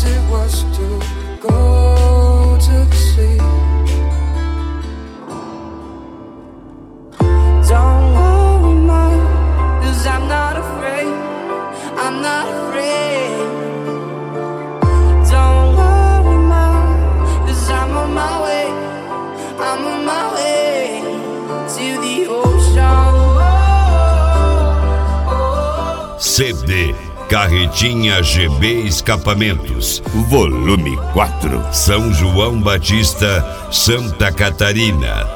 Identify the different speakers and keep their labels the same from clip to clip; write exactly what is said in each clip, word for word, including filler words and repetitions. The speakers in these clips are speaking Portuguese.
Speaker 1: it was to go to the sea. Don't worry, Mom, 'cause I'm not afraid. I'm not afraid. Don't worry, Mom, 'cause I'm on my way. I'm on my way to the ocean.
Speaker 2: C D Carretinha G B Escapamentos, volume quatro, São João Batista, Santa Catarina.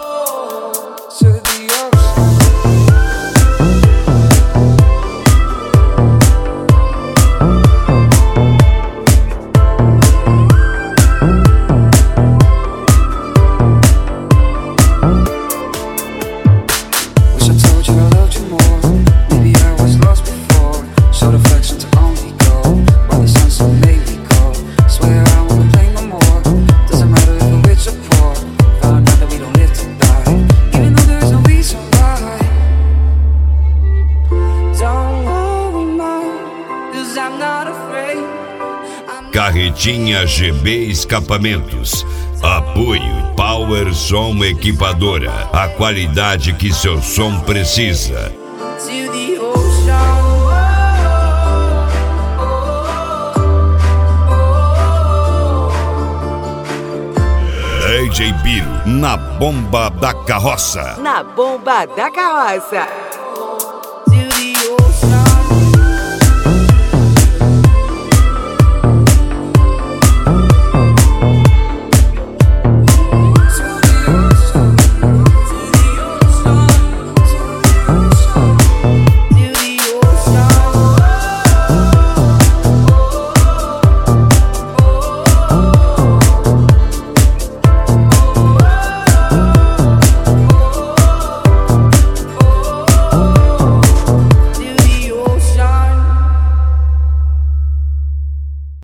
Speaker 2: Carretinha G B Escapamentos. Apoio Power Som Equipadora. A qualidade que seu som precisa. D J Biro, na bomba da carroça.
Speaker 3: Na bomba da carroça.